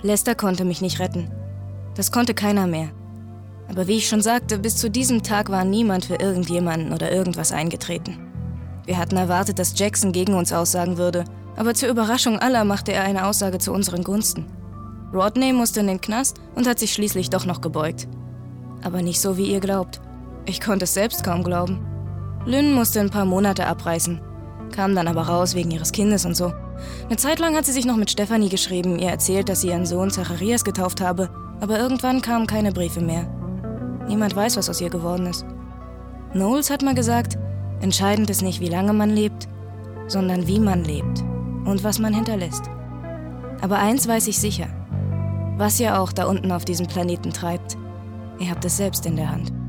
Lester konnte mich nicht retten. Das konnte keiner mehr. Aber wie ich schon sagte, bis zu diesem Tag war niemand für irgendjemanden oder irgendwas eingetreten. Wir hatten erwartet, dass Jackson gegen uns aussagen würde, aber zur Überraschung aller machte er eine Aussage zu unseren Gunsten. Rodney musste in den Knast und hat sich schließlich doch noch gebeugt. Aber nicht so, wie ihr glaubt. Ich konnte es selbst kaum glauben. Lynn musste ein paar Monate abreißen, kam dann aber raus wegen ihres Kindes und so. Eine Zeit lang hat sie sich noch mit Stephanie geschrieben, ihr erzählt, dass sie ihren Sohn Zacharias getauft habe, aber irgendwann kamen keine Briefe mehr. Niemand weiß, was aus ihr geworden ist. Knowles hat mal gesagt, entscheidend ist nicht, wie lange man lebt, sondern wie man lebt und was man hinterlässt. Aber eins weiß ich sicher, was ihr auch da unten auf diesem Planeten treibt, ihr habt es selbst in der Hand.